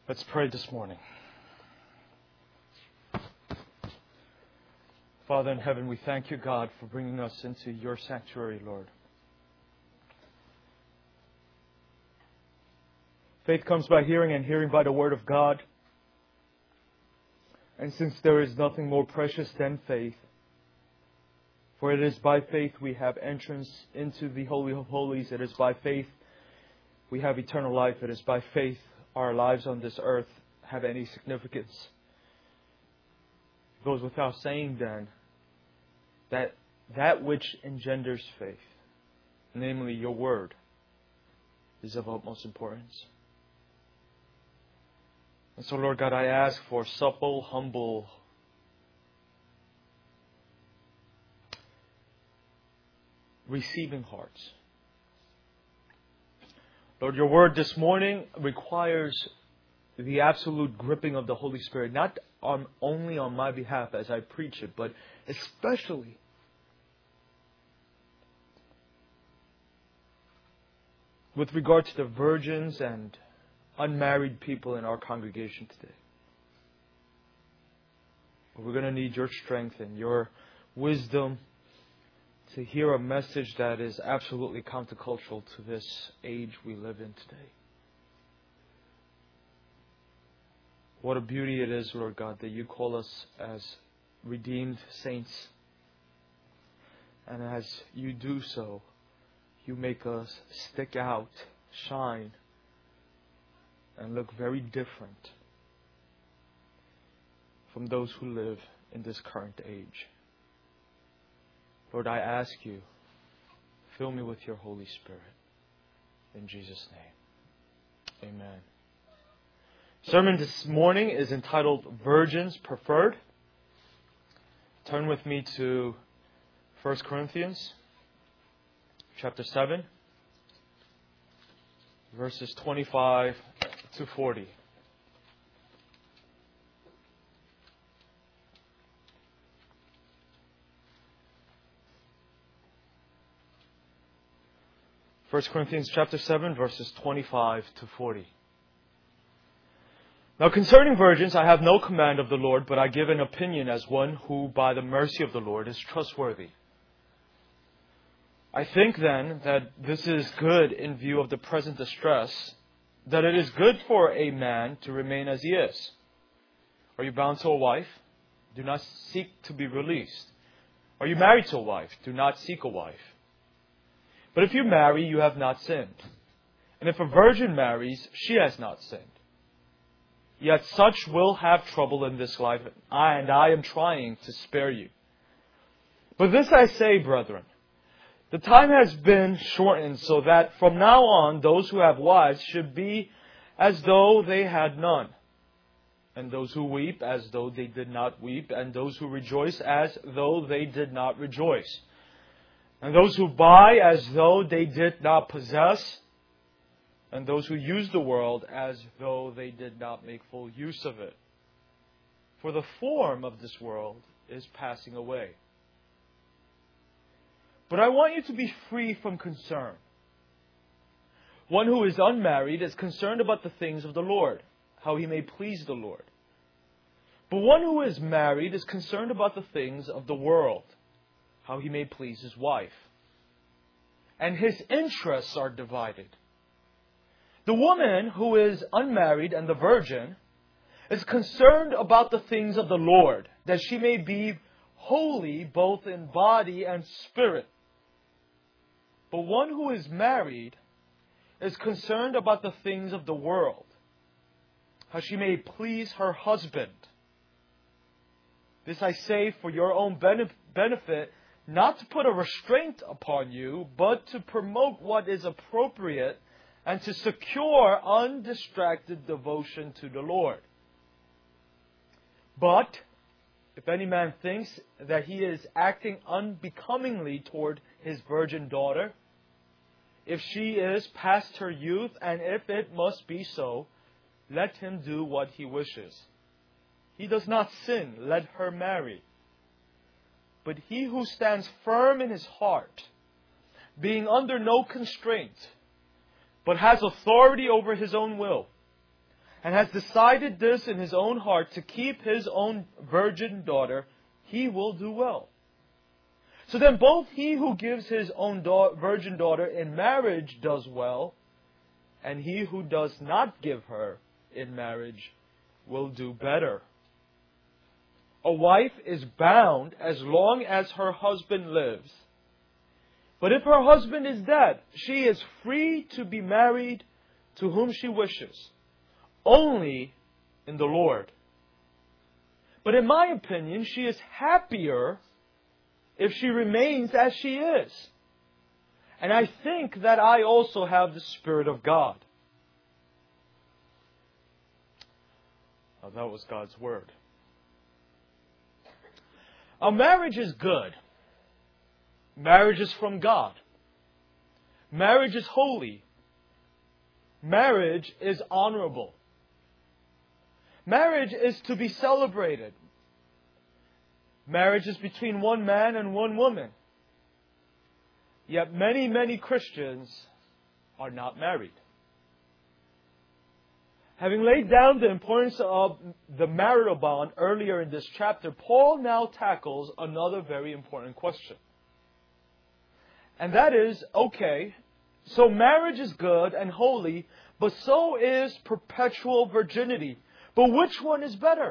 Let's pray this morning. Father in heaven, we thank you, God, for bringing us into your sanctuary, Lord. Faith comes by hearing, and hearing by the word of God. And since there is nothing more precious than faith, for it is by faith we have entrance into the Holy of Holies. It is by faith we have eternal life. It is by faith our lives on this earth have any significance. It goes without saying then that which engenders faith, namely your word, is of utmost importance. And so, Lord God, I ask for supple, humble, receiving hearts. Lord, your word this morning requires the absolute gripping of the Holy Spirit, not only on my behalf as I preach it, but especially with regard to the virgins and unmarried people in our congregation today. We're going to need your strength and your wisdom to hear a message that is absolutely countercultural to this age we live in today. What a beauty it is, Lord God, that you call us as redeemed saints. And as you do so, you make us stick out, shine, and look very different from those who live in this current age. Lord, I ask you, fill me with your Holy Spirit. In Jesus' name, amen. Sermon this morning is entitled Virgins Preferred. Turn with me to 1 Corinthians chapter 7, verses 25 to 40. 1 Corinthians chapter 7, verses 25 to 40. Now concerning virgins, I have no command of the Lord, but I give an opinion as one who by the mercy of the Lord is trustworthy. I think then that this is good in view of the present distress, that it is good for a man to remain as he is. Are you bound to a wife? Do not seek to be released. Are you married to a wife? Do not seek a wife. But if you marry, you have not sinned. And if a virgin marries, she has not sinned. Yet such will have trouble in this life, and I am trying to spare you. But this I say, brethren, the time has been shortened so that from now on those who have wives should be as though they had none, and those who weep as though they did not weep, and those who rejoice as though they did not rejoice, and those who buy as though they did not possess, and those who use the world as though they did not make full use of it. For the form of this world is passing away. But I want you to be free from concern. One who is unmarried is concerned about the things of the Lord, how he may please the Lord. But one who is married is concerned about the things of the world, how he may please his wife. And his interests are divided. The woman who is unmarried and the virgin is concerned about the things of the Lord, that she may be holy both in body and spirit. But one who is married is concerned about the things of the world, how she may please her husband. This I say for your own benefit, not to put a restraint upon you, but to promote what is appropriate and to secure undistracted devotion to the Lord. But if any man thinks that he is acting unbecomingly toward his virgin daughter, if she is past her youth, and if it must be so, let him do what he wishes. He does not sin, let her marry. But he who stands firm in his heart, being under no constraint, but has authority over his own will, and has decided this in his own heart to keep his own virgin daughter, he will do well. So then both he who gives his own virgin daughter in marriage does well, and he who does not give her in marriage will do better. A wife is bound as long as her husband lives. But if her husband is dead, she is free to be married to whom she wishes, only in the Lord. But in my opinion, she is happier if she remains as she is. And I think that I also have the Spirit of God. Now, that was God's Word. Our marriage is good. Marriage is from God. Marriage is holy. Marriage is honorable. Marriage is to be celebrated. Marriage is between one man and one woman. Yet many Christians are not married. Having laid down the importance of the marital bond earlier in this chapter, Paul now tackles another very important question. And that is, okay, so marriage is good and holy, but so is perpetual virginity. But which one is better?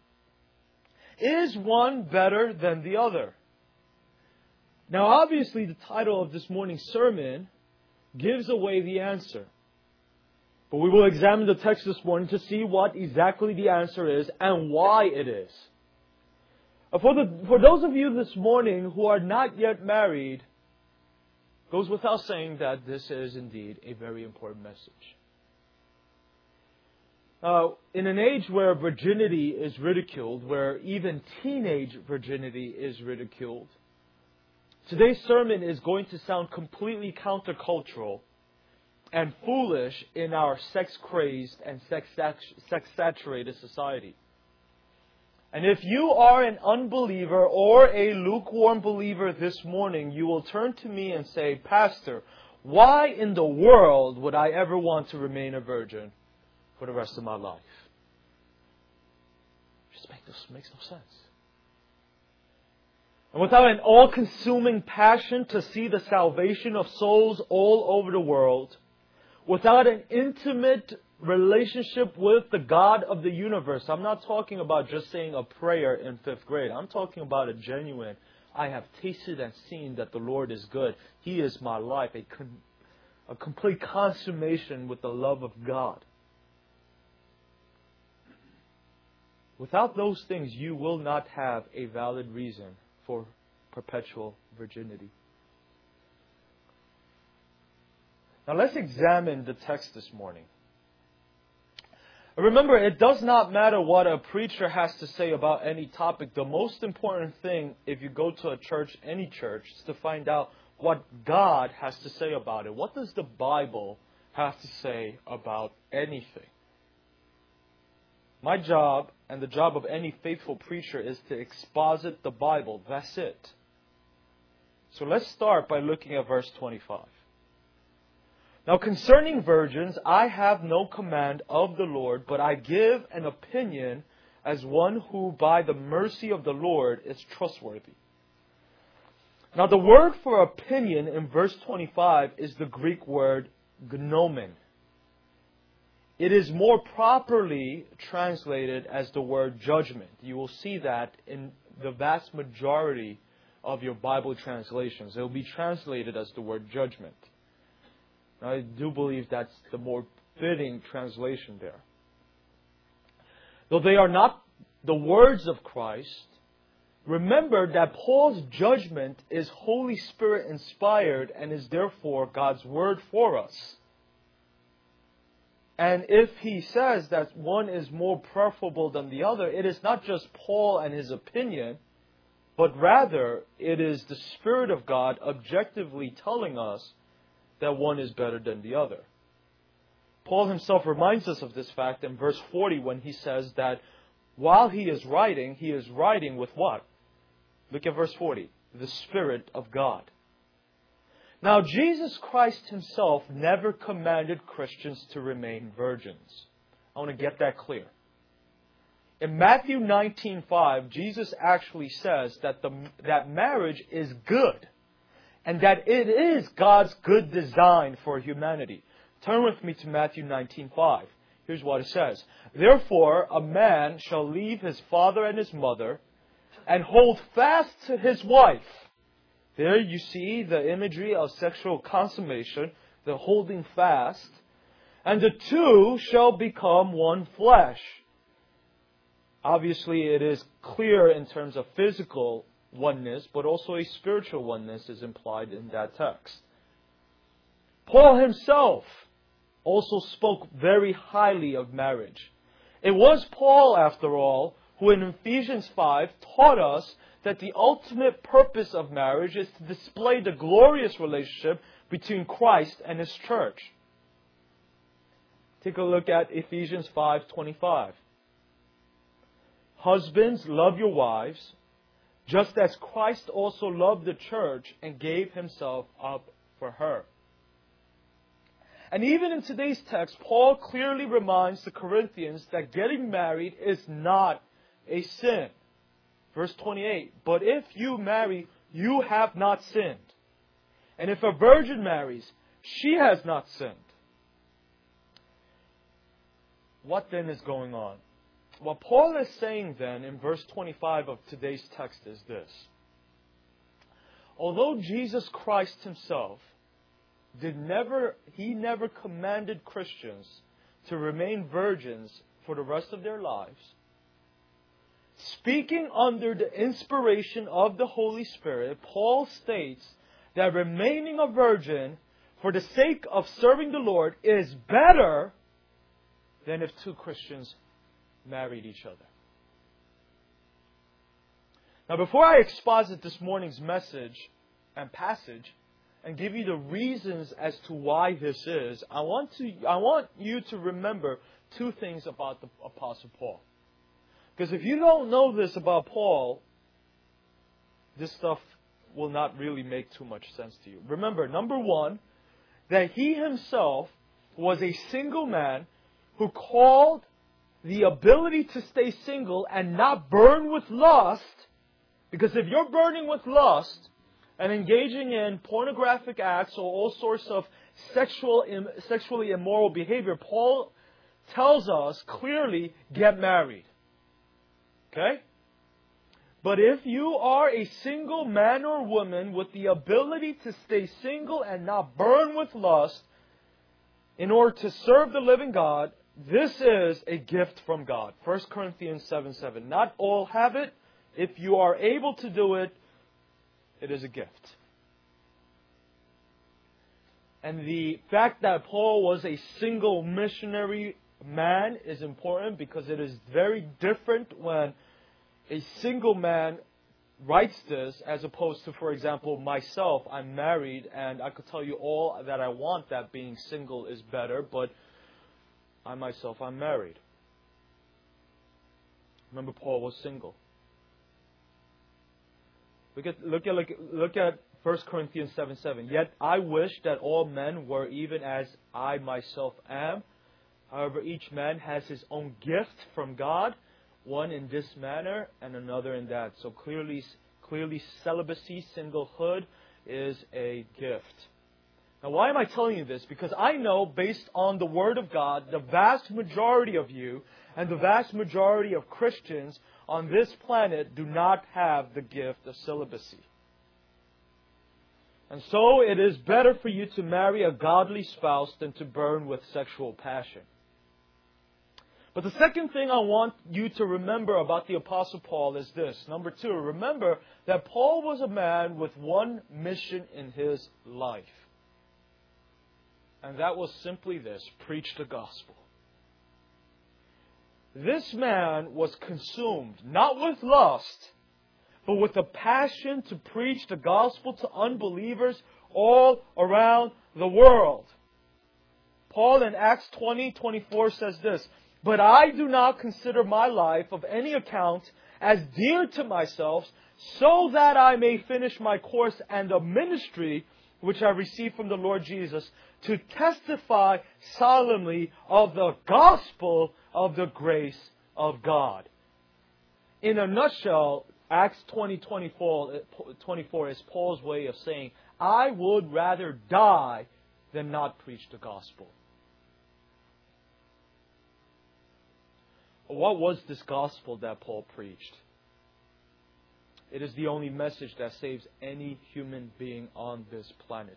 Is one better than the other? Now, obviously, the title of this morning's sermon gives away the answer. But we will examine the text this morning to see what exactly the answer is and why it is. For those of you this morning who are not yet married, it goes without saying that this is indeed a very important message. In an age where virginity is ridiculed, where even teenage virginity is ridiculed, today's sermon is going to sound completely countercultural and foolish in our sex-crazed and sex-saturated society. And if you are an unbeliever or a lukewarm believer this morning, you will turn to me and say, Pastor, why in the world would I ever want to remain a virgin for the rest of my life? Just makes no sense. And without an all-consuming passion to see the salvation of souls all over the world, without an intimate relationship with the God of the universe, I'm not talking about just saying a prayer in 5th grade. I'm talking about a genuine, I have tasted and seen that the Lord is good. He is my life, a complete consummation with the love of God. Without those things, you will not have a valid reason for perpetual virginity. Now let's examine the text this morning. Remember, it does not matter what a preacher has to say about any topic. The most important thing, if you go to a church, any church, is to find out what God has to say about it. What does the Bible have to say about anything? My job, and the job of any faithful preacher, is to exposit the Bible. That's it. So let's start by looking at verse 25. Now concerning virgins, I have no command of the Lord, but I give an opinion as one who by the mercy of the Lord is trustworthy. Now the word for opinion in verse 25 is the Greek word gnomen. It is more properly translated as the word judgment. You will see that in the vast majority of your Bible translations. It will be translated as the word judgment. I do believe that's the more fitting translation there. Though they are not the words of Christ, remember that Paul's judgment is Holy Spirit inspired and is therefore God's word for us. And if he says that one is more preferable than the other, it is not just Paul and his opinion, but rather it is the Spirit of God objectively telling us that one is better than the other. Paul himself reminds us of this fact in verse 40 when he says that while he is writing with what? Look at verse 40. The Spirit of God. Now, Jesus Christ himself never commanded Christians to remain virgins. I want to get that clear. In Matthew 19:5, Jesus actually says that that marriage is good and that it is God's good design for humanity. Turn with me to Matthew 19:5. Here's what it says. Therefore, a man shall leave his father and his mother and hold fast to his wife. There you see the imagery of sexual consummation, the holding fast. And the two shall become one flesh. Obviously, it is clear in terms of physical oneness, but also a spiritual oneness is implied in that text. Paul himself also spoke very highly of marriage. It was Paul, after all, who in Ephesians 5 taught us that the ultimate purpose of marriage is to display the glorious relationship between Christ and His church. Take a look at Ephesians 5:25. Husbands, love your wives, just as Christ also loved the church and gave Himself up for her. And even in today's text, Paul clearly reminds the Corinthians that getting married is not a sin. Verse 28, but if you marry, you have not sinned. And if a virgin marries, she has not sinned. What then is going on? What Paul is saying then in verse 25 of today's text is this. Although Jesus Christ Himself He never commanded Christians to remain virgins for the rest of their lives, speaking under the inspiration of the Holy Spirit, Paul states that remaining a virgin for the sake of serving the Lord is better than if two Christians married each other. Now, before I exposit this morning's message and passage and give you the reasons as to why this is, I want you to remember two things about the Apostle Paul. Because if you don't know this about Paul, this stuff will not really make too much sense to you. Remember, number one, that he himself was a single man who called the ability to stay single and not burn with lust. Because if you're burning with lust and engaging in pornographic acts or all sorts of sexually immoral behavior, Paul tells us clearly, get married. Okay? But if you are a single man or woman with the ability to stay single and not burn with lust in order to serve the living God, this is a gift from God. 1 Corinthians 7:7. Not all have it. If you are able to do it, it is a gift. And the fact that Paul was a single missionary man is important because it is very different when a single man writes this as opposed to, for example, myself. I'm married and I could tell you all that I want, that being single is better, but I myself, I'm married. Remember, Paul was single. Look at 1 Corinthians 7:7. Yet I wish that all men were even as I myself am. However, each man has his own gift from God, one in this manner and another in that. So clearly celibacy, singlehood, is a gift. Now, why am I telling you this? Because I know, based on the Word of God, the vast majority of you and the vast majority of Christians on this planet do not have the gift of celibacy. And so it is better for you to marry a godly spouse than to burn with sexual passion. But the second thing I want you to remember about the Apostle Paul is this. Number two, remember that Paul was a man with one mission in his life. And that was simply this: preach the gospel. This man was consumed, not with lust, but with a passion to preach the gospel to unbelievers all around the world. Paul in Acts 20:24 says this: but I do not consider my life of any account as dear to myself, so that I may finish my course and the ministry which I received from the Lord Jesus, to testify solemnly of the gospel of the grace of God. In a nutshell, Acts 20:24 is Paul's way of saying, I would rather die than not preach the gospel. What was this gospel that Paul preached? It is the only message that saves any human being on this planet.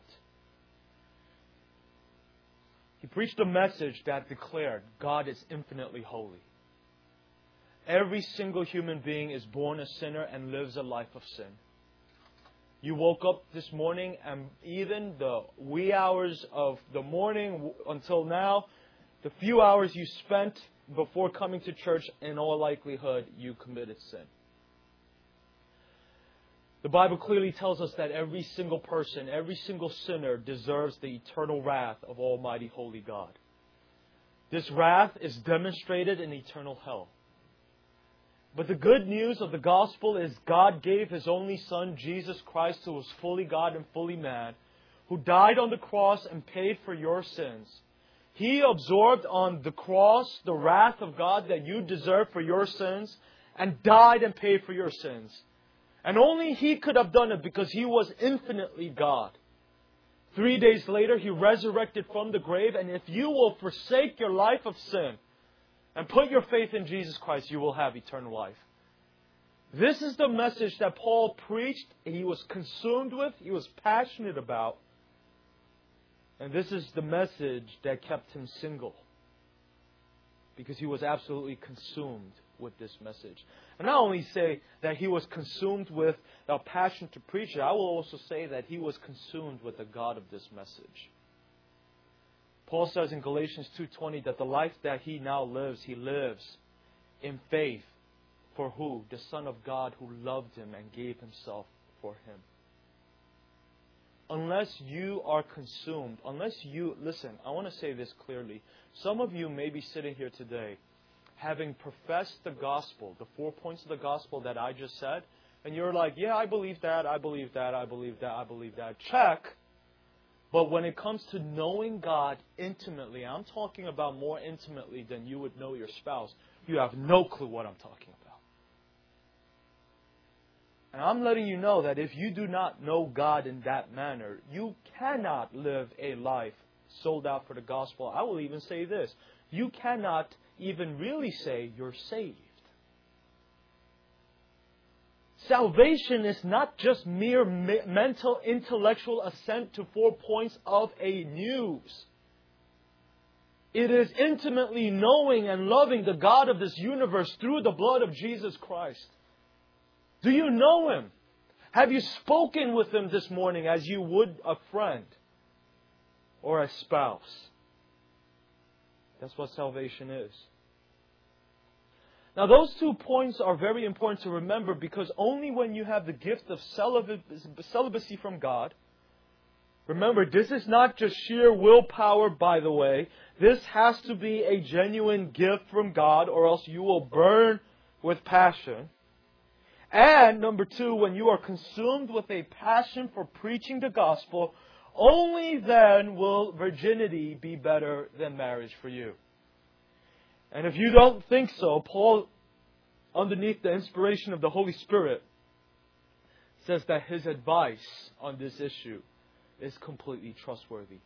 He preached a message that declared God is infinitely holy. Every single human being is born a sinner and lives a life of sin. You woke up this morning, and even the wee hours of the morning until now, the few hours you spent before coming to church, in all likelihood, you committed sin. The Bible clearly tells us that every single person, every single sinner deserves the eternal wrath of Almighty Holy God. This wrath is demonstrated in eternal hell. But the good news of the gospel is God gave His only Son, Jesus Christ, who was fully God and fully man, who died on the cross and paid for your sins. He absorbed on the cross the wrath of God that you deserve for your sins and died and paid for your sins. And only He could have done it because He was infinitely God. 3 days later, He resurrected from the grave, and if you will forsake your life of sin and put your faith in Jesus Christ, you will have eternal life. This is the message that Paul preached, he was consumed with, he was passionate about. And this is the message that kept him single, because he was absolutely consumed with this message. And not only say that he was consumed with a passion to preach it, I will also say that he was consumed with the God of this message. Paul says in Galatians 2:20 that the life that he now lives, he lives in faith for who? The Son of God who loved him and gave Himself for him. Unless you are consumed, listen, I want to say this clearly. Some of you may be sitting here today having professed the gospel, the 4 points of the gospel that I just said, and you're like, yeah, I believe that, I believe that, I believe that, I believe that. Check. But when it comes to knowing God intimately, I'm talking about more intimately than you would know your spouse, you have no clue what I'm talking about. And I'm letting you know that if you do not know God in that manner, you cannot live a life sold out for the gospel. I will even say this. You cannot even really say you're saved. Salvation is not just mere mental, intellectual assent to 4 points of a news. It is intimately knowing and loving the God of this universe through the blood of Jesus Christ. Do you know Him? Have you spoken with Him this morning as you would a friend or a spouse? That's what salvation is. Now, those 2 points are very important to remember, because only when you have the gift of celibacy from God, remember, this is not just sheer willpower, by the way. This has to be a genuine gift from God, or else you will burn with passion. And number 2, when you are consumed with a passion for preaching the gospel, only then will virginity be better than marriage for you. And if you don't think so, Paul, underneath the inspiration of the Holy Spirit, says that his advice on this issue is completely trustworthy.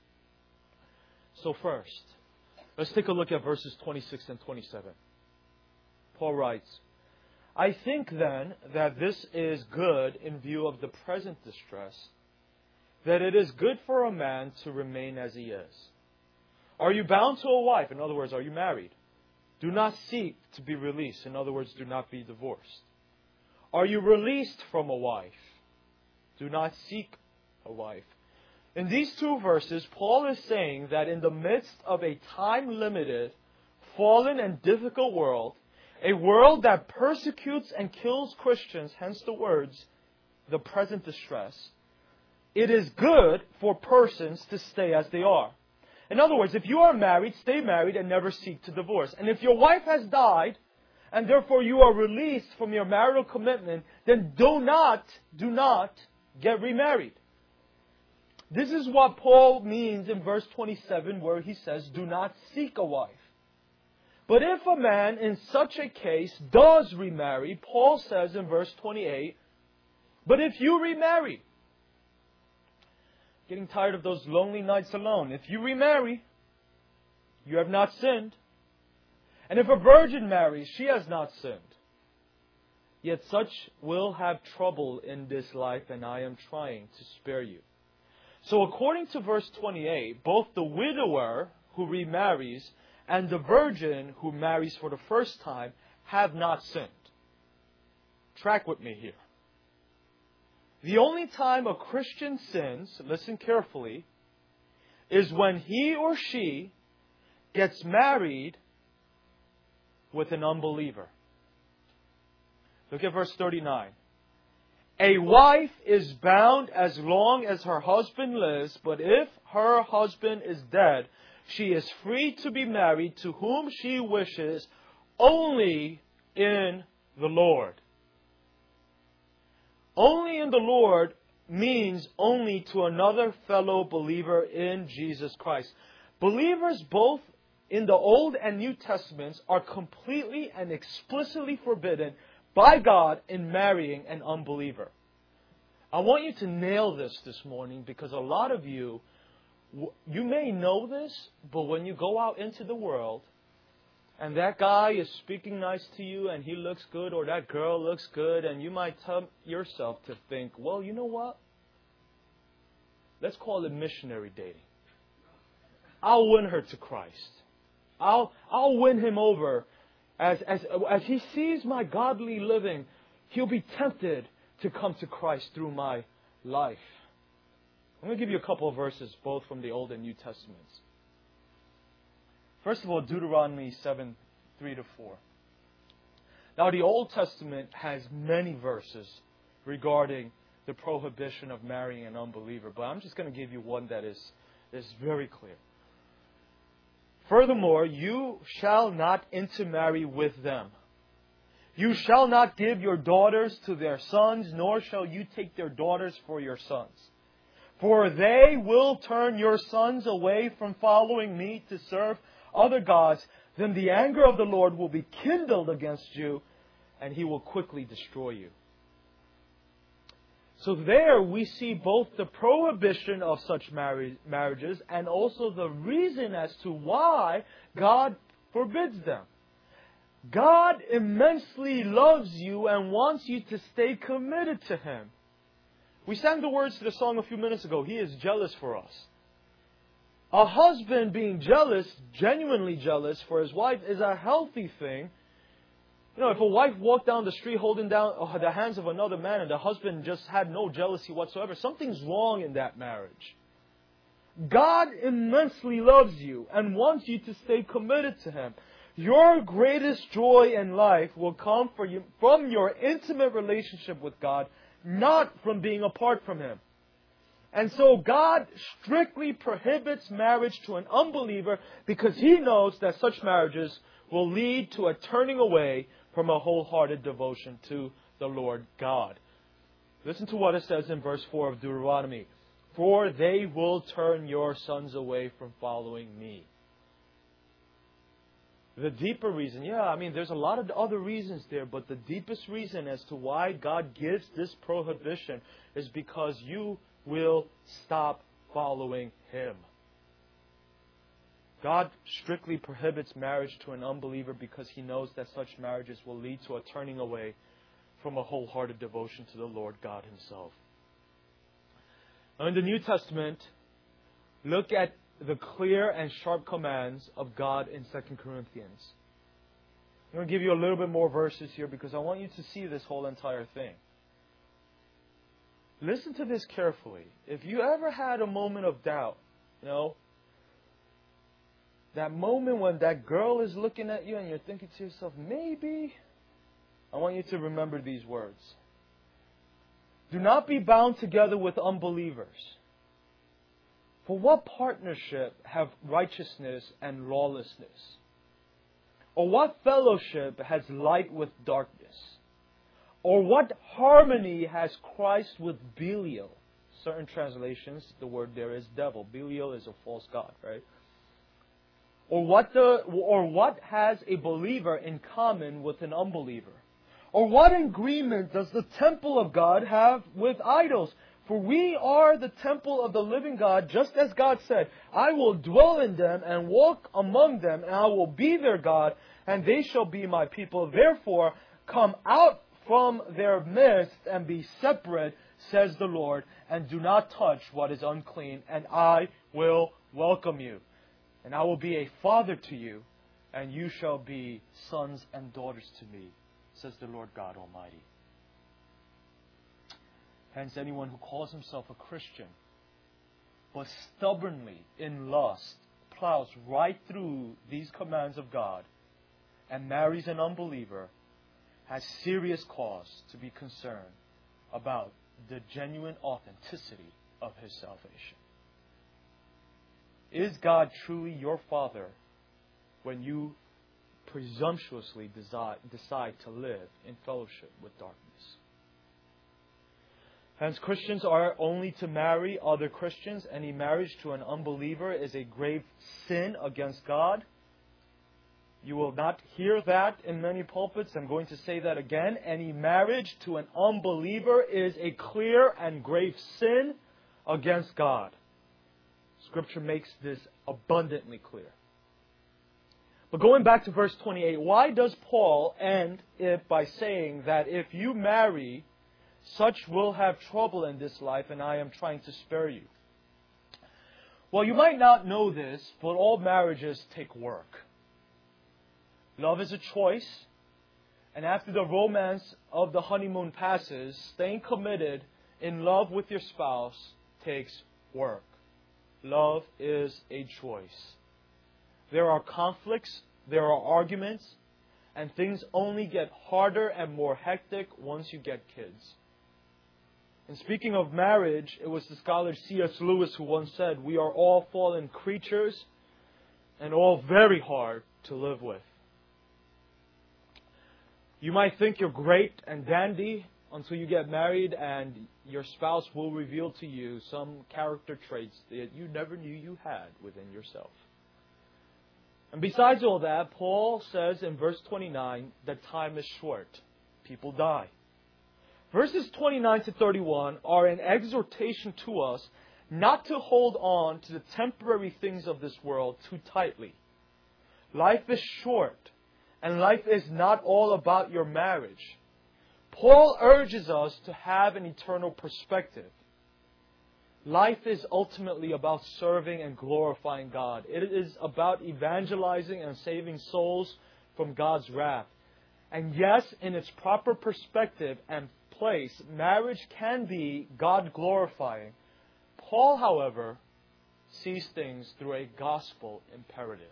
So first, let's take a look at verses 26 and 27. Paul writes, I think then that this is good in view of the present distress, that it is good for a man to remain as he is. Are you bound to a wife? In other words, are you married? Do not seek to be released. In other words, do not be divorced. Are you released from a wife? Do not seek a wife. In these 2 verses, Paul is saying that in the midst of a time-limited, fallen and difficult world, a world that persecutes and kills Christians, hence the words, the present distress, it is good for persons to stay as they are. In other words, if you are married, stay married and never seek to divorce. And if your wife has died, and therefore you are released from your marital commitment, then do not get remarried. This is what Paul means in verse 27, where he says, do not seek a wife. But if a man in such a case does remarry, Paul says in verse 28, but if you remarry, getting tired of those lonely nights alone, if you remarry, you have not sinned. And if a virgin marries, she has not sinned. Yet such will have trouble in this life, and I am trying to spare you. So according to verse 28, both the widower who remarries and the virgin who marries for the first time have not sinned. Track with me here. The only time a Christian sins, listen carefully, is when he or she gets married with an unbeliever. Look at verse 39. A wife is bound as long as her husband lives, but if her husband is dead, she is free to be married to whom she wishes, only in the Lord. Only in the Lord means only to another fellow believer in Jesus Christ. Believers both in the Old and New Testaments are completely and explicitly forbidden by God in marrying an unbeliever. I want you to nail this morning, because a lot of you may know this, but when you go out into the world and that guy is speaking nice to you and he looks good, or that girl looks good, and you might tell yourself to think, well, you know what? Let's call it missionary dating. I'll win her to Christ. I'll win him over. As he sees my godly living, he'll be tempted to come to Christ through my life. I'm going to give you a couple of verses, both from the Old and New Testaments. First of all, Deuteronomy 7, 3-4. Now, the Old Testament has many verses regarding the prohibition of marrying an unbeliever, but I'm just going to give you one that is very clear. Furthermore, you shall not intermarry with them. You shall not give your daughters to their sons, nor shall you take their daughters for your sons. For they will turn your sons away from following me to serve other gods. Then the anger of the Lord will be kindled against you, and He will quickly destroy you. So there we see both the prohibition of such marriages and also the reason as to why God forbids them. God immensely loves you and wants you to stay committed to Him. We sang the words to the song a few minutes ago. He is jealous for us. A husband being jealous, genuinely jealous for his wife, is a healthy thing. You know, if a wife walked down the street holding down the hands of another man and the husband just had no jealousy whatsoever, something's wrong in that marriage. God immensely loves you and wants you to stay committed to Him. Your greatest joy in life will come from your intimate relationship with God, not from being apart from Him. And so God strictly prohibits marriage to an unbeliever because He knows that such marriages will lead to a turning away from a wholehearted devotion to the Lord God. Listen to what it says in verse 4 of Deuteronomy. For they will turn your sons away from following me. The deeper reason, there's a lot of other reasons there, but the deepest reason as to why God gives this prohibition is because you will stop following Him. God strictly prohibits marriage to an unbeliever because He knows that such marriages will lead to a turning away from a wholehearted devotion to the Lord God Himself. Now in the New Testament, look at the clear and sharp commands of God in 2 Corinthians. I'm going to give you a little bit more verses here because I want you to see this whole entire thing. Listen to this carefully. If you ever had a moment of doubt, that moment when that girl is looking at you and you're thinking to yourself, maybe, I want you to remember these words. Do not be bound together with unbelievers. For what partnership have righteousness and lawlessness? Or what fellowship has light with darkness? Or what harmony has Christ with Belial? Certain translations, the word there is devil. Belial is a false god, right? Or what has a believer in common with an unbeliever? Or what agreement does the temple of God have with idols? For we are the temple of the living God, just as God said, I will dwell in them and walk among them, and I will be their God, and they shall be my people. Therefore, come out from their midst and be separate, says the Lord, and do not touch what is unclean, and I will welcome you. And I will be a father to you, and you shall be sons and daughters to me, says the Lord God Almighty. Hence, anyone who calls himself a Christian, but stubbornly in lust, plows right through these commands of God, and marries an unbeliever, has serious cause to be concerned about the genuine authenticity of his salvation. Is God truly your Father when you presumptuously decide to live in fellowship with darkness? Hence, Christians are only to marry other Christians. Any marriage to an unbeliever is a grave sin against God. You will not hear that in many pulpits. I'm going to say that again. Any marriage to an unbeliever is a clear and grave sin against God. Scripture makes this abundantly clear. But going back to verse 28, why does Paul end it by saying that if you marry, such will have trouble in this life, and I am trying to spare you? Well, you might not know this, but all marriages take work. Love is a choice, and after the romance of the honeymoon passes, staying committed in love with your spouse takes work. Love is a choice. There are conflicts, there are arguments, and things only get harder and more hectic once you get kids. And speaking of marriage, it was the scholar C.S. Lewis who once said, we are all fallen creatures and all very hard to live with. You might think you're great and dandy until you get married and your spouse will reveal to you some character traits that you never knew you had within yourself. And besides all that, Paul says in verse 29 that time is short. People die. Verses 29 to 31 are an exhortation to us not to hold on to the temporary things of this world too tightly. Life is short, and life is not all about your marriage. Paul urges us to have an eternal perspective. Life is ultimately about serving and glorifying God. It is about evangelizing and saving souls from God's wrath. And yes, in its proper perspective and place, marriage can be God-glorifying. Paul, however, sees things through a gospel imperative.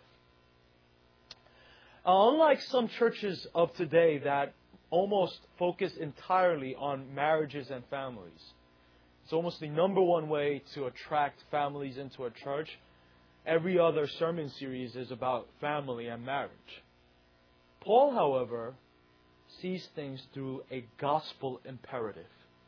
Unlike some churches of today that almost focus entirely on marriages and families, it's almost the number one way to attract families into a church. Every other sermon series is about family and marriage. Paul, however, sees things through a gospel imperative.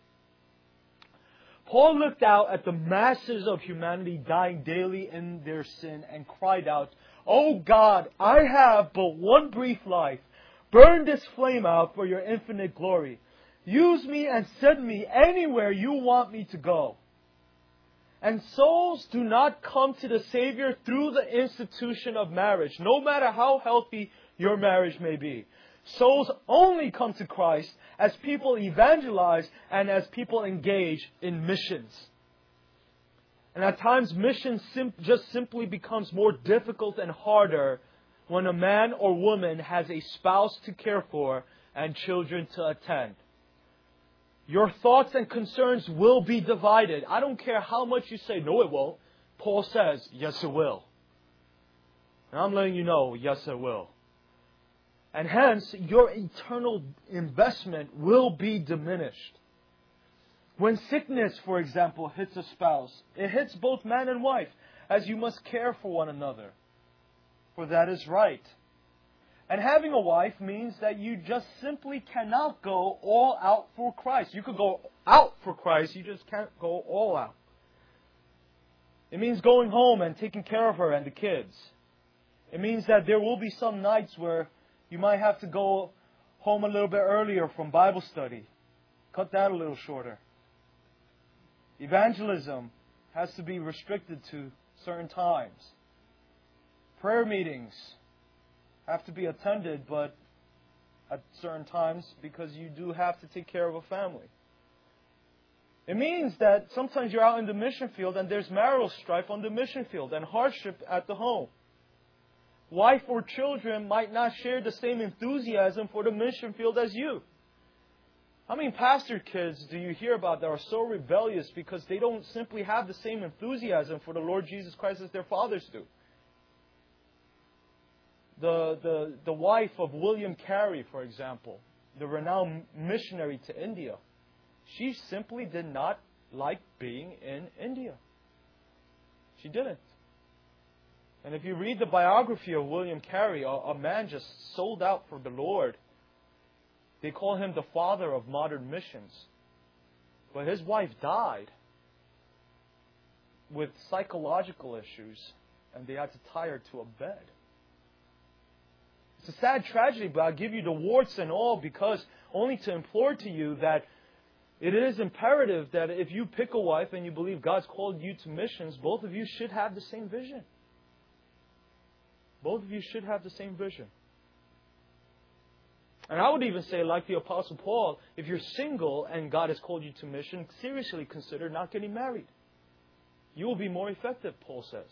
Paul looked out at the masses of humanity dying daily in their sin and cried out, "Oh God, I have but one brief life. Burn this flame out for your infinite glory. Use me and send me anywhere you want me to go." And souls do not come to the Savior through the institution of marriage, no matter how healthy your marriage may be. Souls only come to Christ as people evangelize and as people engage in missions. And at times, mission just simply becomes more difficult and harder when a man or woman has a spouse to care for and children to attend. Your thoughts and concerns will be divided. I don't care how much you say, "No, it won't." Paul says, "Yes, it will." And I'm letting you know, yes, it will. And hence, your eternal investment will be diminished. When sickness, for example, hits a spouse, it hits both man and wife, as you must care for one another. For that is right. And having a wife means that you just simply cannot go all out for Christ. You could go out for Christ, you just can't go all out. It means going home and taking care of her and the kids. It means that there will be some nights where you might have to go home a little bit earlier from Bible study. Cut that a little shorter. Evangelism has to be restricted to certain times. Prayer meetings have to be attended, but at certain times, because you do have to take care of a family. It means that sometimes you're out in the mission field and there's marital strife on the mission field and hardship at the home. Wife or children might not share the same enthusiasm for the mission field as you. How many pastor kids do you hear about that are so rebellious because they don't simply have the same enthusiasm for the Lord Jesus Christ as their fathers do? The wife of William Carey, for example, the renowned missionary to India, she simply did not like being in India. She didn't. And if you read the biography of William Carey, a man just sold out for the Lord. They call him the father of modern missions. But his wife died with psychological issues, and they had to tie her to a bed. It's a sad tragedy, but I'll give you the warts and all, because only to implore to you that it is imperative that if you pick a wife and you believe God's called you to missions, both of you should have the same vision. Both of you should have the same vision. And I would even say, like the Apostle Paul, if you're single and God has called you to mission, seriously consider not getting married. You will be more effective, Paul says.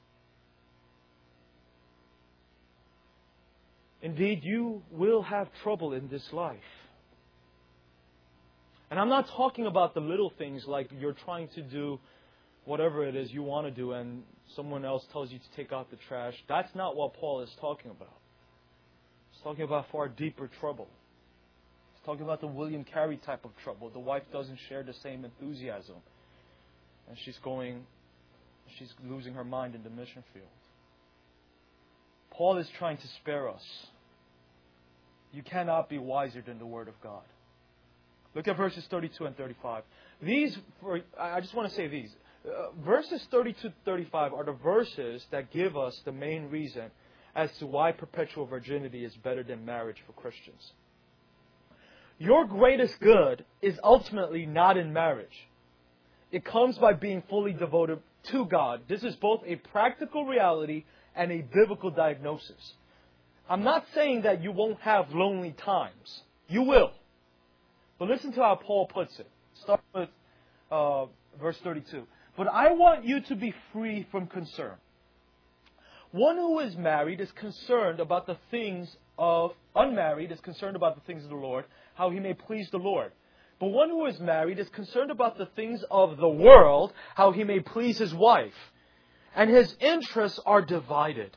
Indeed, you will have trouble in this life. And I'm not talking about the little things like you're trying to do whatever it is you want to do and someone else tells you to take out the trash. That's not what Paul is talking about. He's talking about far deeper trouble. He's talking about the William Carey type of trouble. The wife doesn't share the same enthusiasm. And she's losing her mind in the mission field. Paul is trying to spare us. You cannot be wiser than the Word of God. Look at verses 32 and 35. I just want to say these. Verses 32 to 35 are the verses that give us the main reason as to why perpetual virginity is better than marriage for Christians. Your greatest good is ultimately not in marriage. It comes by being fully devoted to God. This is both a practical reality and a biblical diagnosis. I'm not saying that you won't have lonely times. You will. But listen to how Paul puts it. Start with verse 32. But I want you to be free from concern. One who is married is concerned about the things of... Unmarried is concerned about the things of the Lord, how he may please the Lord. But one who is married is concerned about the things of the world, how he may please his wife. And his interests are divided.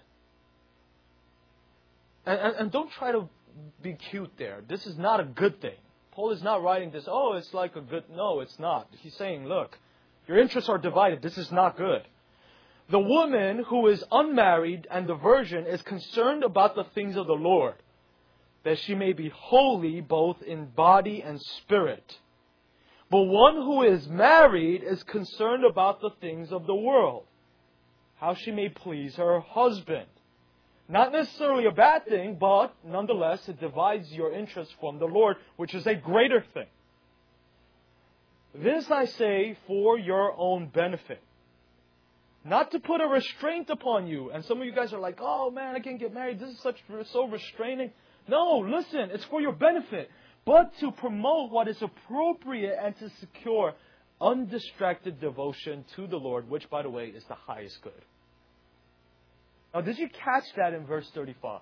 And don't try to be cute there. This is not a good thing. Paul is not writing this, it's like a good... No, it's not. He's saying, look, your interests are divided. This is not good. The woman who is unmarried and the virgin is concerned about the things of the Lord, that she may be holy both in body and spirit. But one who is married is concerned about the things of the world, how she may please her husband. Not necessarily a bad thing, but nonetheless it divides your interest from the Lord, which is a greater thing. This I say for your own benefit. Not to put a restraint upon you. And some of you guys are like, oh man, I can't get married. This is so restraining. No, listen, it's for your benefit. But to promote what is appropriate and to secure undistracted devotion to the Lord, which, by the way, is the highest good. Now, did you catch that in verse 35?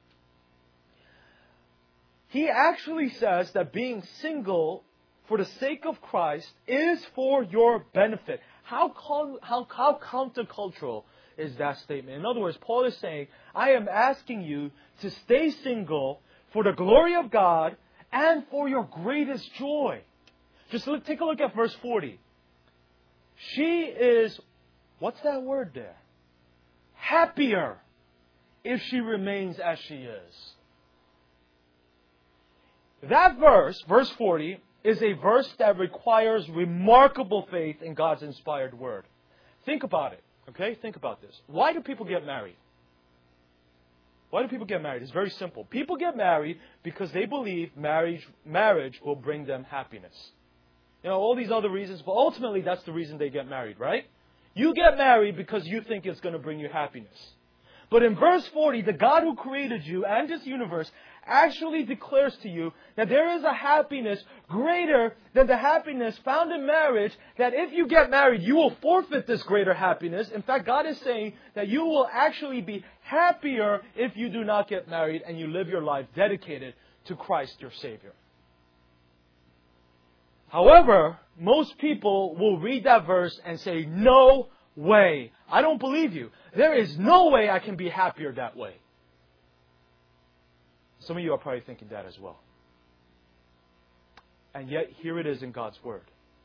He actually says that being single for the sake of Christ is for your benefit. How countercultural is that statement? In other words, Paul is saying, I am asking you to stay single for the glory of God and for your greatest joy. Just take a look at verse 40. She is, what's that word there? Happier if she remains as she is. That verse, verse 40, is a verse that requires remarkable faith in God's inspired word. Think about it, okay? Think about this. Why do people get married? Why do people get married? It's very simple. People get married because they believe marriage will bring them happiness. All these other reasons, but ultimately that's the reason they get married, right? You get married because you think it's going to bring you happiness. But in verse 40, the God who created you and this universe actually declares to you that there is a happiness greater than the happiness found in marriage, that if you get married, you will forfeit this greater happiness. In fact, God is saying that you will actually be happier if you do not get married and you live your life dedicated to Christ, your Savior. However, most people will read that verse and say, no way. I don't believe you. There is no way I can be happier that way. Some of you are probably thinking that as well. And yet, here it is in God's Word.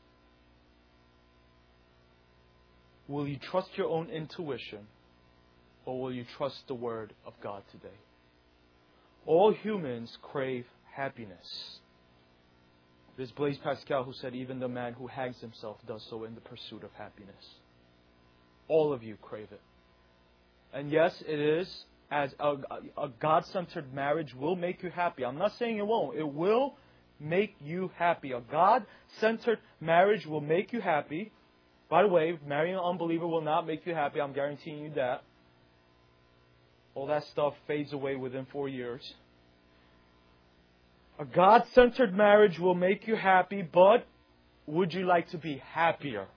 Will you trust your own intuition, or will you trust the Word of God today? All humans crave happiness. There's Blaise Pascal who said, even the man who hangs himself does so in the pursuit of happiness. All of you crave it. And yes, it is, as a God-centered marriage will make you happy. I'm not saying it won't. It will make you happy. A God-centered marriage will make you happy. By the way, marrying an unbeliever will not make you happy. I'm guaranteeing you that. All that stuff fades away within 4 years. A God-centered marriage will make you happy, but would you like to be happier?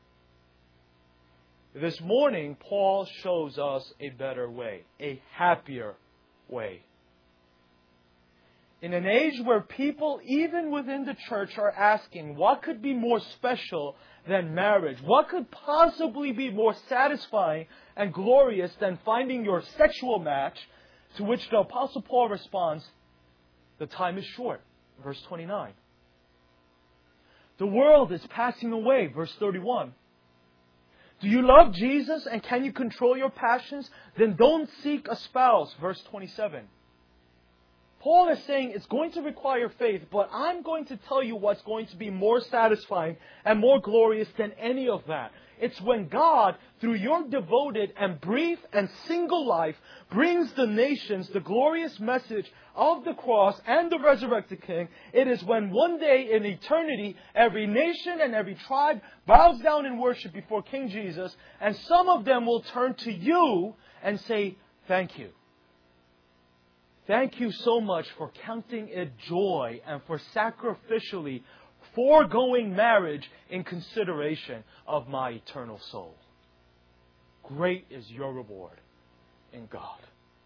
This morning, Paul shows us a better way, a happier way. In an age where people, even within the church, are asking, what could be more special than marriage? What could possibly be more satisfying and glorious than finding your sexual match? To which the Apostle Paul responds, the time is short. Verse 29. The world is passing away. Verse 31. Do you love Jesus and can you control your passions? Then don't seek a spouse. Verse 27. Paul is saying it's going to require faith, but I'm going to tell you what's going to be more satisfying and more glorious than any of that. It's when God, through your devoted and brief and single life, brings the nations the glorious message of the cross and the resurrected King. It is when one day in eternity, every nation and every tribe bows down in worship before King Jesus, and some of them will turn to you and say, thank you. Thank you so much for counting it joy and for sacrificially foregoing marriage in consideration of my eternal soul. Great is your reward in God.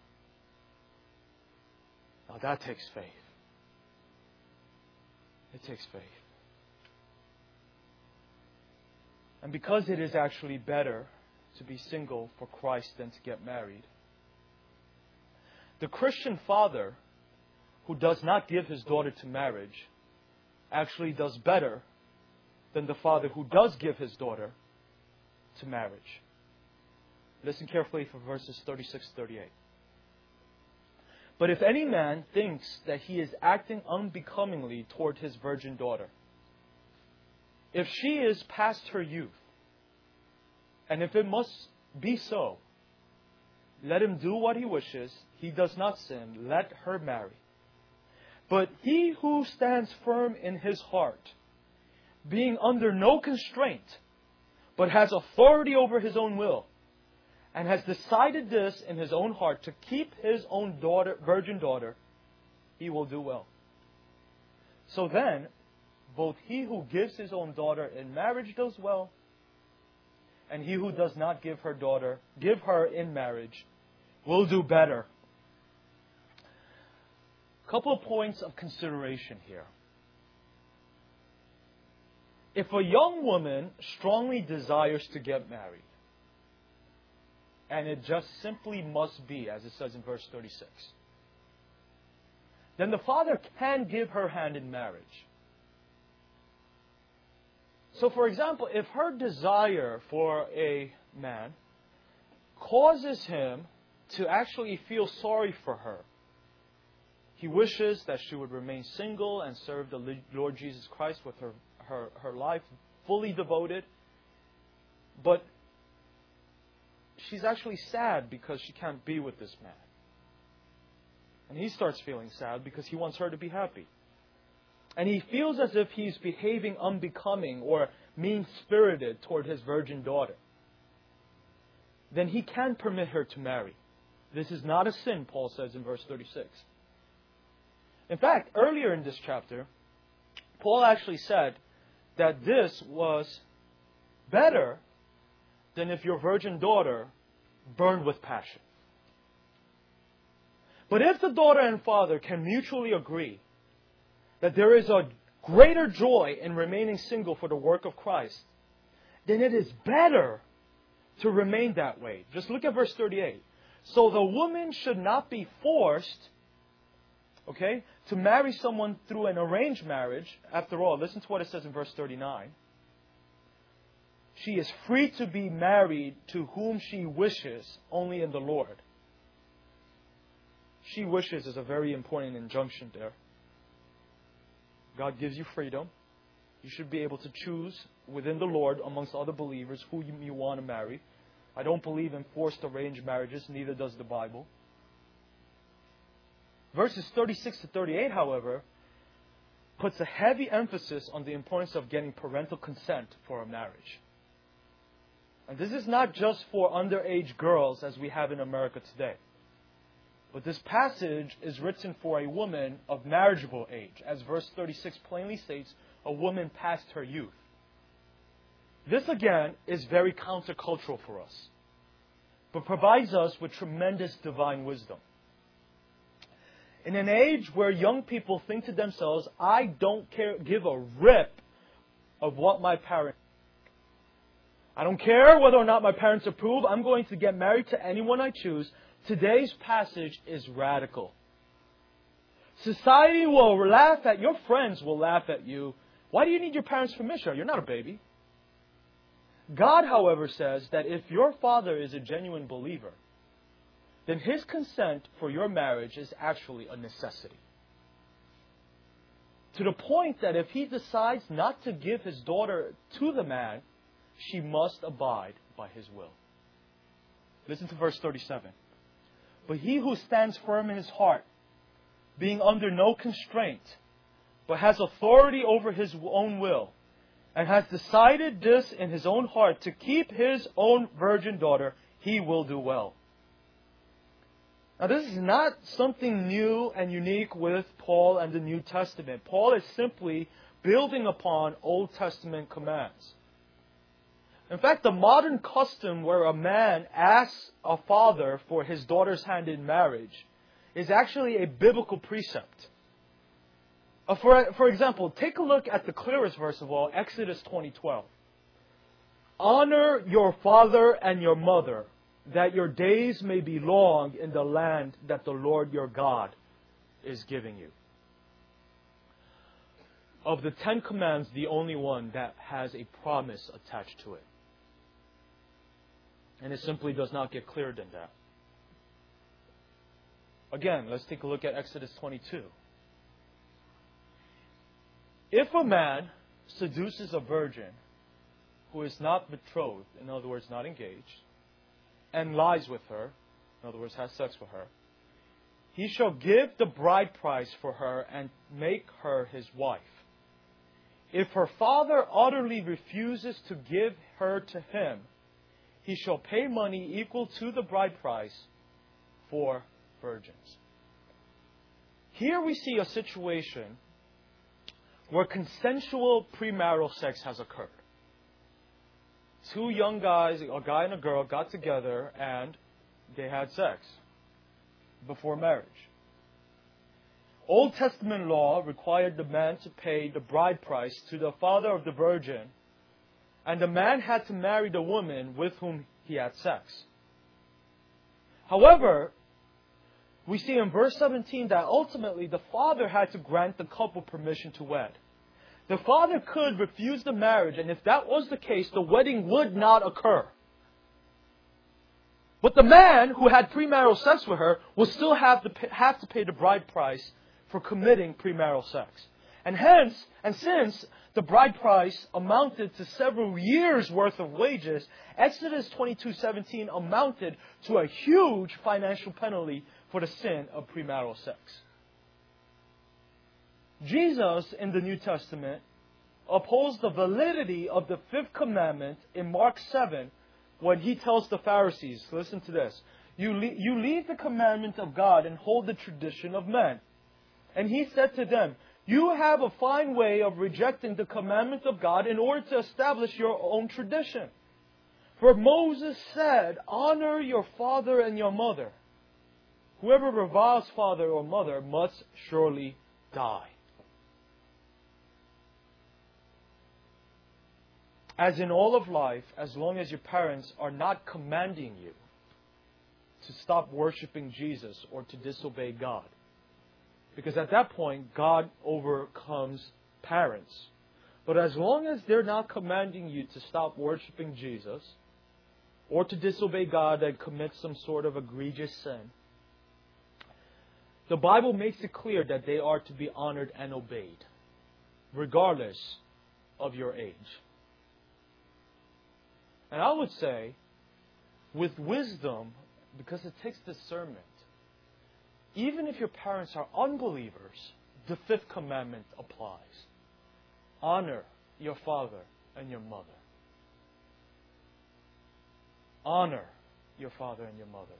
Now that takes faith. It takes faith. And because it is actually better to be single for Christ than to get married, the Christian father who does not give his daughter to marriage actually does better than the father who does give his daughter to marriage. Listen carefully for verses 36-38. But if any man thinks that he is acting unbecomingly toward his virgin daughter, if she is past her youth, and if it must be so, let him do what he wishes. He does not sin. Let her marry. But he who stands firm in his heart, being under no constraint, but has authority over his own will, and has decided this in his own heart to keep his own daughter, virgin daughter, he will do well. So then, both he who gives his own daughter in marriage does well, and he who does not give her in marriage, will do better. A couple of points of consideration here. If a young woman strongly desires to get married, and it just simply must be, as it says in verse 36, then the father can give her hand in marriage. So, for example, if her desire for a man causes him to actually feel sorry for her, he wishes that she would remain single and serve the Lord Jesus Christ with her life fully devoted, but she's actually sad because she can't be with this man. And he starts feeling sad because he wants her to be happy. And he feels as if he's behaving unbecoming or mean-spirited toward his virgin daughter. Then he can permit her to marry. This is not a sin, Paul says in verse 36. In fact, earlier in this chapter, Paul actually said that this was better than if your virgin daughter burned with passion. But if the daughter and father can mutually agree that there is a greater joy in remaining single for the work of Christ, then it is better to remain that way. Just look at verse 38. So the woman should not be forced, to marry someone through an arranged marriage. After all, listen to what it says in verse 39. She is free to be married to whom she wishes, only in the Lord. She wishes is a very important injunction there. God gives you freedom. You should be able to choose within the Lord amongst other believers who you want to marry. I don't believe in forced arranged marriages, neither does the Bible. Verses 36 to 38, however, puts a heavy emphasis on the importance of getting parental consent for a marriage. And this is not just for underage girls as we have in America today. But this passage is written for a woman of marriageable age. As verse 36 plainly states, a woman past her youth. This again is very countercultural for us, but provides us with tremendous divine wisdom. In an age where young people think to themselves, I don't give a rip of what my parents do. I don't care whether or not my parents approve. I'm going to get married to anyone I choose. Today's passage is radical. Society will laugh at your friends will laugh at you. Why do you need your parents' permission? You're not a baby. God, however, says that if your father is a genuine believer, then his consent for your marriage is actually a necessity. To the point that if he decides not to give his daughter to the man, she must abide by his will. Listen to verse 37. But he who stands firm in his heart, being under no constraint, but has authority over his own will, and has decided this in his own heart to keep his own virgin daughter, he will do well. Now this is not something new and unique with Paul and the New Testament. Paul is simply building upon Old Testament commands. In fact, the modern custom where a man asks a father for his daughter's hand in marriage is actually a biblical precept. For example, take a look at the clearest verse of all, Exodus 20:12. Honor your father and your mother, that your days may be long in the land that the Lord your God is giving you. Of the 10 commands, the only one that has a promise attached to it. And it simply does not get clearer than that. Again, let's take a look at Exodus 22. If a man seduces a virgin who is not betrothed, in other words, not engaged, and lies with her, in other words, has sex with her, he shall give the bride price for her and make her his wife. If her father utterly refuses to give her to him, he shall pay money equal to the bride price for virgins. Here we see a situation where consensual premarital sex has occurred. Two young guys, a guy and a girl, got together and they had sex before marriage. Old Testament law required the man to pay the bride price to the father of the virgin, and the man had to marry the woman with whom he had sex. However, we see in verse 17 that ultimately the father had to grant the couple permission to wed. The father could refuse the marriage, and if that was the case, the wedding would not occur. But the man who had premarital sex with her will still have to pay the bride price for committing premarital sex. And since the bride price amounted to several years' worth of wages, Exodus 22:17 amounted to a huge financial penalty for the sin of premarital sex. Jesus, in the New Testament, upholds the validity of the fifth commandment in Mark 7 when He tells the Pharisees, listen to this, you leave the commandment of God and hold the tradition of men. And He said to them, you have a fine way of rejecting the commandment of God in order to establish your own tradition. For Moses said, honor your father and your mother. Whoever reviles father or mother must surely die. As in all of life, as long as your parents are not commanding you to stop worshiping Jesus or to disobey God. Because at that point, God overcomes parents. But as long as they're not commanding you to stop worshiping Jesus or to disobey God and commit some sort of egregious sin, the Bible makes it clear that they are to be honored and obeyed, regardless of your age. And I would say, with wisdom, because it takes discernment, even if your parents are unbelievers, the fifth commandment applies. Honor your father and your mother. Honor your father and your mother.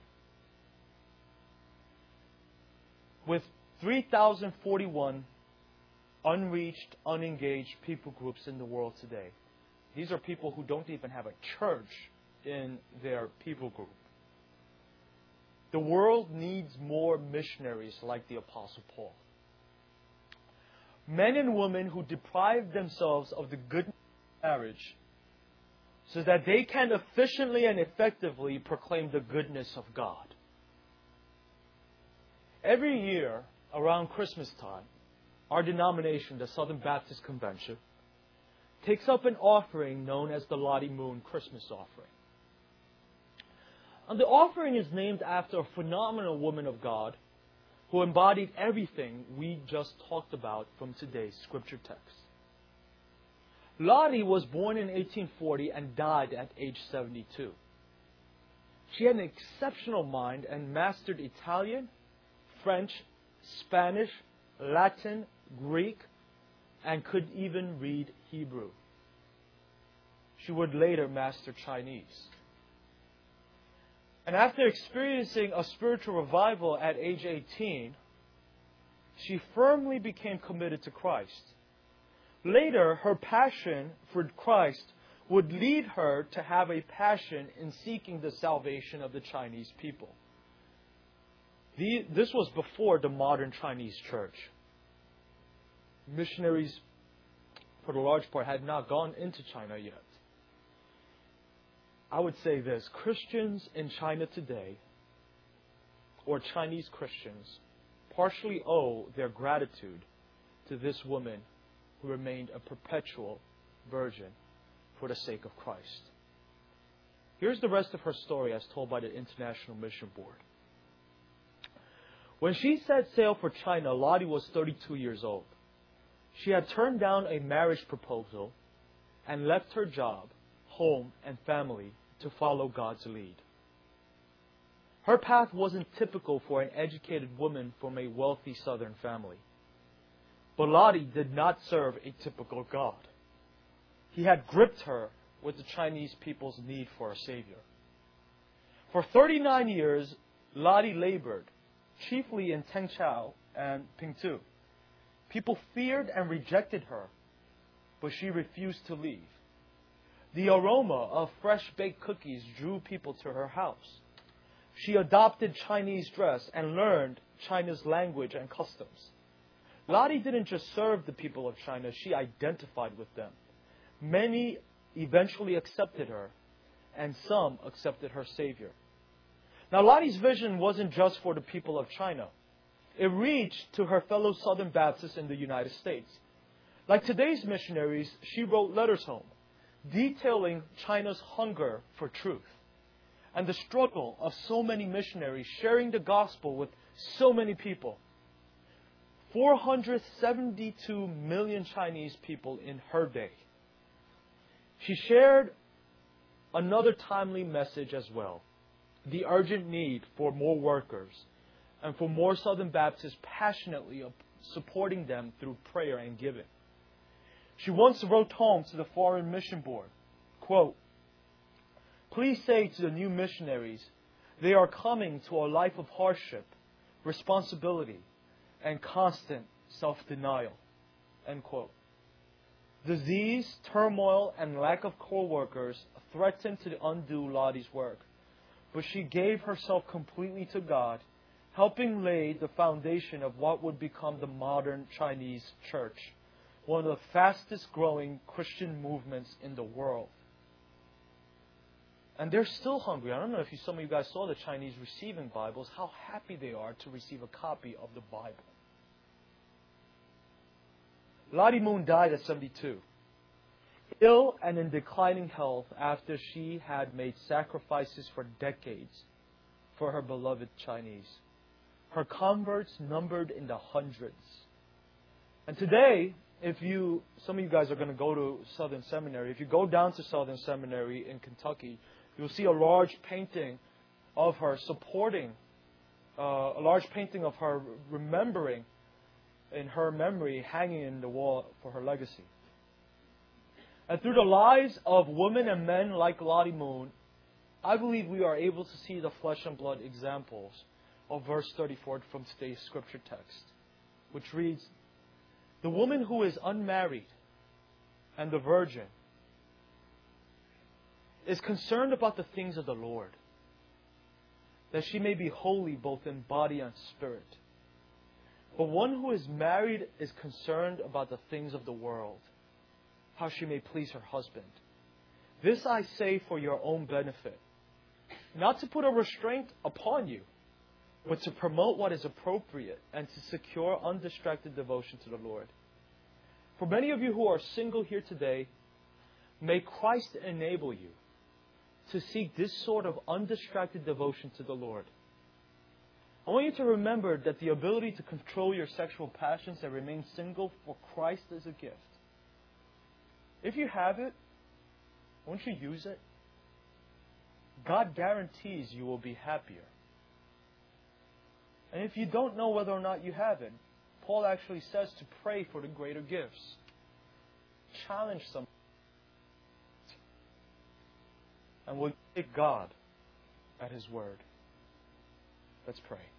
With 3,041 unreached, unengaged people groups in the world today, these are people who don't even have a church in their people group. The world needs more missionaries like the Apostle Paul. Men and women who deprive themselves of the goodness of marriage so that they can efficiently and effectively proclaim the goodness of God. Every year, around Christmas time, our denomination, the Southern Baptist Convention, takes up an offering known as the Lottie Moon Christmas offering. And the offering is named after a phenomenal woman of God who embodied everything we just talked about from today's scripture text. Lottie was born in 1840 and died at age 72. She had an exceptional mind and mastered Italian, French, Spanish, Latin, Greek, and could even read Hebrew. She would later master Chinese. And after experiencing a spiritual revival at age 18, she firmly became committed to Christ. Later, her passion for Christ would lead her to have a passion in seeking the salvation of the Chinese people. This was before the modern Chinese church. Missionaries, for the large part, had not gone into China yet. I would say this, Christians in China today, or Chinese Christians, partially owe their gratitude to this woman who remained a perpetual virgin for the sake of Christ. Here's the rest of her story as told by the International Mission Board. When she set sail for China, Lottie was 32 years old. She had turned down a marriage proposal and left her job, home, and family to follow God's lead. Her path wasn't typical for an educated woman from a wealthy southern family. But Lottie did not serve a typical God. He had gripped her with the Chinese people's need for a Savior. For 39 years, Lottie labored, chiefly in Tengchao and Pingtu. People feared and rejected her, but she refused to leave. The aroma of fresh-baked cookies drew people to her house. She adopted Chinese dress and learned China's language and customs. Lottie didn't just serve the people of China, she identified with them. Many eventually accepted her, and some accepted her Savior. Now, Lottie's vision wasn't just for the people of China. It reached to her fellow Southern Baptists in the United States. Like today's missionaries, she wrote letters home, detailing China's hunger for truth and the struggle of so many missionaries sharing the gospel with so many people. 472 million Chinese people in her day. She shared another timely message as well, the urgent need for more workers and for more Southern Baptists passionately supporting them through prayer and giving. She once wrote home to the Foreign Mission Board, quote, "Please say to the new missionaries, they are coming to a life of hardship, responsibility, and constant self-denial." End quote. Disease, turmoil, and lack of co-workers threatened to undo Lottie's work, but she gave herself completely to God, helping lay the foundation of what would become the modern Chinese church, one of the fastest growing Christian movements in the world. And they're still hungry. I don't know if some of you guys saw the Chinese receiving Bibles, how happy they are to receive a copy of the Bible. Lottie Moon died at 72, ill and in declining health after she had made sacrifices for decades for her beloved Chinese. Her converts numbered in the hundreds. And today, some of you guys are going to go to Southern Seminary. If you go down to Southern Seminary in Kentucky, you'll see a large painting of her a large painting of her remembering in her memory hanging in the wall for her legacy. And through the lives of women and men like Lottie Moon, I believe we are able to see the flesh and blood examples of verse 34 from today's scripture text, which reads, "The woman who is unmarried and the virgin is concerned about the things of the Lord, that she may be holy both in body and spirit. But one who is married is concerned about the things of the world, how she may please her husband. This I say for your own benefit, not to put a restraint upon you, but to promote what is appropriate and to secure undistracted devotion to the Lord. For many of you who are single here today, may Christ enable you to seek this sort of undistracted devotion to the Lord. I want you to remember that the ability to control your sexual passions and remain single for Christ is a gift. If you have it, won't you use it? God guarantees you will be happier. And if you don't know whether or not you have it, Paul actually says to pray for the greater gifts. Challenge someone. And we'll take God at His word. Let's pray.